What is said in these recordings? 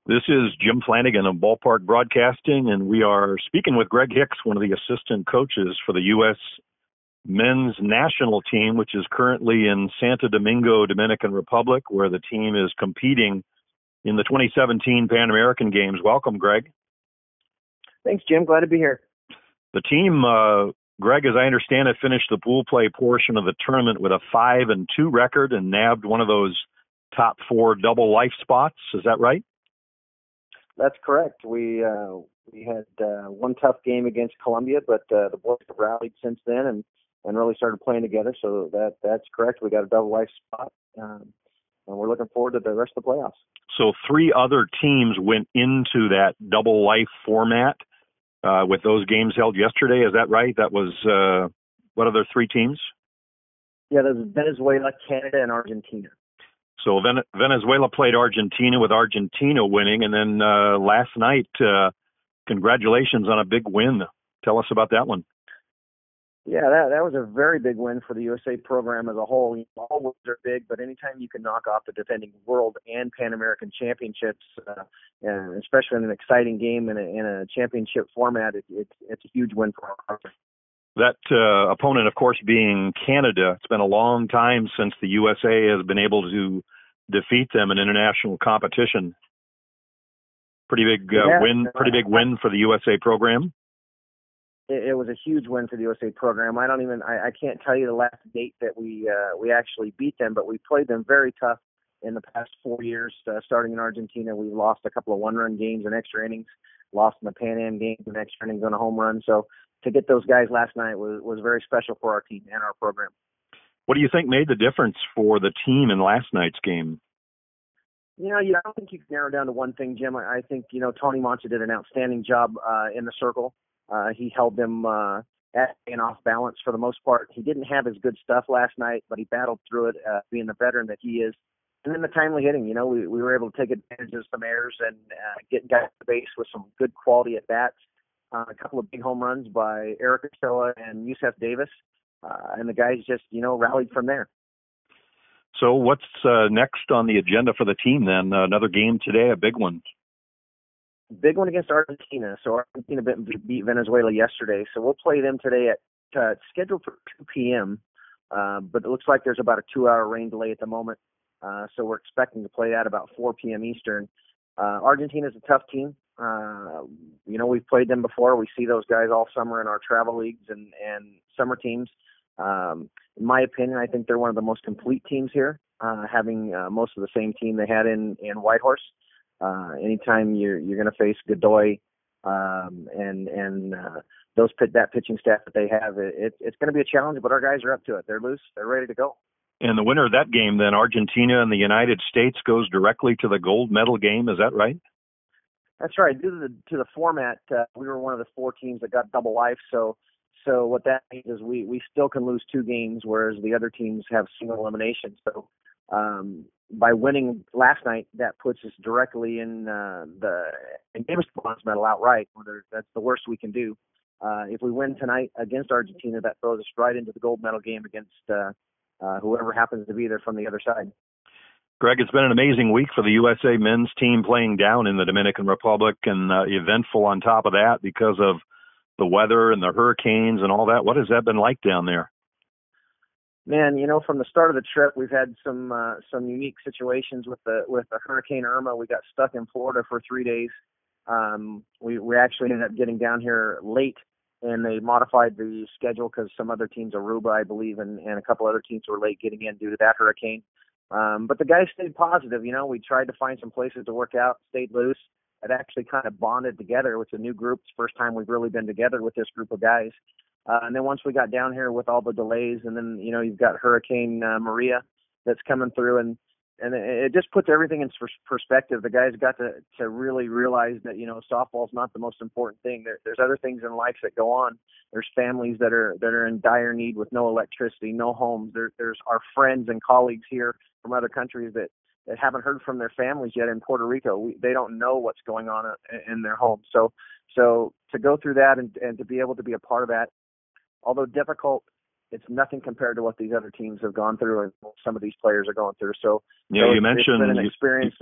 This is Jim Flanagan of Ballpark Broadcasting, and we are speaking with Greg Hicks, one of the assistant coaches for the U.S. men's national team, which is currently in Santo Domingo, Dominican Republic, where the team is competing in the 2017 Pan American Games. Welcome, Greg. Thanks, Jim. Glad to be here. The team, Greg, as I understand it, finished the pool play portion of the tournament with a 5-2 record and nabbed one of those top 4 double life spots. Is that right? That's correct. We had one tough game against Colombia, but the boys have rallied since then and really started playing together. So that's correct. We got a double life spot, and we're looking forward to the rest of the playoffs. So 3 other teams went into that double life format with those games held yesterday. Is that right? That was what other 3 teams? Yeah, there's Venezuela, Canada, and Argentina. So Venezuela played Argentina with Argentina winning, and then last night, congratulations on a big win. Tell us about that one. Yeah, that was a very big win for the USA program as a whole. All wins are big, but anytime you can knock off the defending world and Pan American championships, and especially in an exciting game in a championship format, it's a huge win for our program. That opponent, of course, being Canada. It's been a long time since the USA has been able to defeat them in international competition. Pretty big win for the USA program. It was a huge win for the USA program. I can't tell you the last date that we actually beat them, but we played them very tough in the past 4 years. Starting in Argentina, we lost a couple of one-run games in extra innings, lost in the Pan Am games in extra innings on a home run. So to get those guys last night was very special for our team and our program. What do you think made the difference for the team in last night's game? I don't think you can narrow down to one thing, Jim. I think, Tony Mancha did an outstanding job in the circle. He held them at and off balance for the most part. He didn't have his good stuff last night, but he battled through it, being the veteran that he is. And then the timely hitting, we were able to take advantage of some errors and get guys to the base with some good quality at bats. A couple of big home runs by Eric Ochoa and Yusef Davis, and the guys just, rallied from there. So what's next on the agenda for the team then? Another game today, a big one. Big one against Argentina. So Argentina beat Venezuela yesterday. So we'll play them today at scheduled for 2 p.m., but it looks like there's about a 2-hour rain delay at the moment. So we're expecting to play that about 4 p.m. Eastern. Argentina's a tough team. We've played them before. We see those guys all summer in our travel leagues and summer teams. In my opinion, I think they're one of the most complete teams here, having most of the same team they had in Whitehorse. Anytime you're going to face Godoy and that pitching staff that they have, it's going to be a challenge. But our guys are up to it. They're loose. They're ready to go. And the winner of that game, then, Argentina and the United States, goes directly to the gold medal game. Is that right? That's right. Due to the format, we were one of the 4 teams that got double life. So what that means is we still can lose 2 games, whereas the other teams have single elimination. So by winning last night, that puts us directly in gave us the bronze medal outright. That's the worst we can do. If we win tonight against Argentina, that throws us right into the gold medal game against whoever happens to be there from the other side. Greg, it's been an amazing week for the USA men's team playing down in the Dominican Republic, and eventful on top of that because of the weather and the hurricanes and all that. What has that been like down there? Man, from the start of the trip, we've had some unique situations with the Hurricane Irma. We got stuck in Florida for 3 days. We actually ended up getting down here late, and they modified the schedule because some other teams, Aruba, I believe, and a couple other teams were late getting in due to that hurricane. But the guys stayed positive. We tried to find some places to work out, stayed loose. It actually kind of bonded together with the new group. It's the first time we've really been together with this group of guys. And then once we got down here with all the delays, and then, you've got Hurricane Maria that's coming through, and it just puts everything in perspective. The guys got to really realize that, softball's not the most important thing. There's other things in life that go on. There's families that are in dire need with no electricity, no homes. There's our friends and colleagues here from other countries that haven't heard from their families yet in Puerto Rico. They don't know what's going on in their homes. So to go through that and to be able to be a part of that, although difficult, it's nothing compared to what these other teams have gone through and some of these players are going through. So yeah, you mentioned it's been an experience that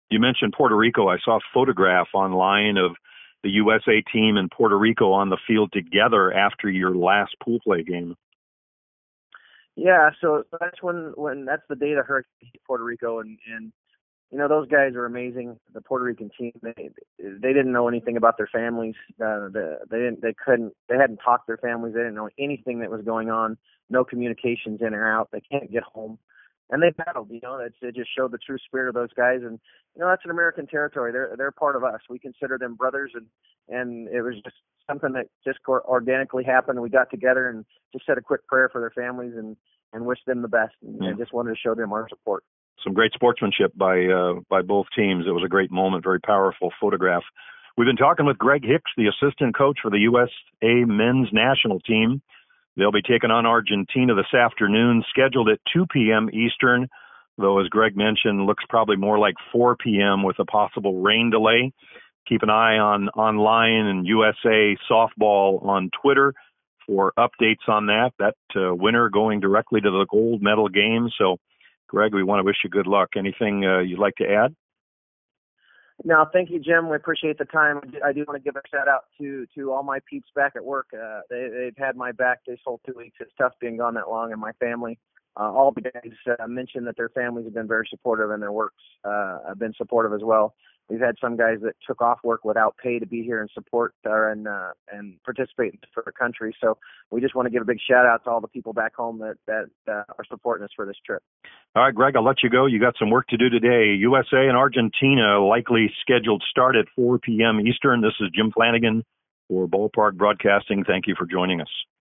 You mentioned Puerto Rico. I saw a photograph online of the USA team and Puerto Rico on the field together after your last pool play game. Yeah, so that's when that's the day the hurricane hit Puerto Rico, and you know, those guys are amazing. The Puerto Rican team, they didn't know anything about their families. They hadn't talked to their families. They didn't know anything that was going on. No communications in or out. They can't get home, and they battled. You know, it just showed the true spirit of those guys. And you know, that's an American territory. They're part of us. We consider them brothers, and it was just something that just organically happened. We got together and just said a quick prayer for their families and wished them the best, and just wanted to show them our support. Some great sportsmanship by both teams. It was a great moment, very powerful photograph. We've been talking with Greg Hicks, the assistant coach for the USA men's national team. They'll be taking on Argentina this afternoon, scheduled at 2 p.m. Eastern, though, as Greg mentioned, looks probably more like 4 p.m. with a possible rain delay. Keep an eye online and USA Softball on Twitter for updates on that. That winner going directly to the gold medal game. So, Greg, we want to wish you good luck. Anything you'd like to add? No, thank you, Jim. We appreciate the time. I do want to give a shout out to all my peeps back at work. They've had my back this whole 2 weeks. It's tough being gone that long, and my family. All the guys mentioned that their families have been very supportive, and their works have been supportive as well. We've had some guys that took off work without pay to be here and support and participate for the country. So we just want to give a big shout out to all the people back home that are supporting us for this trip. All right, Greg, I'll let you go. You got some work to do today. USA and Argentina likely scheduled start at 4 p.m. Eastern. This is Jim Flanagan for Ballpark Broadcasting. Thank you for joining us.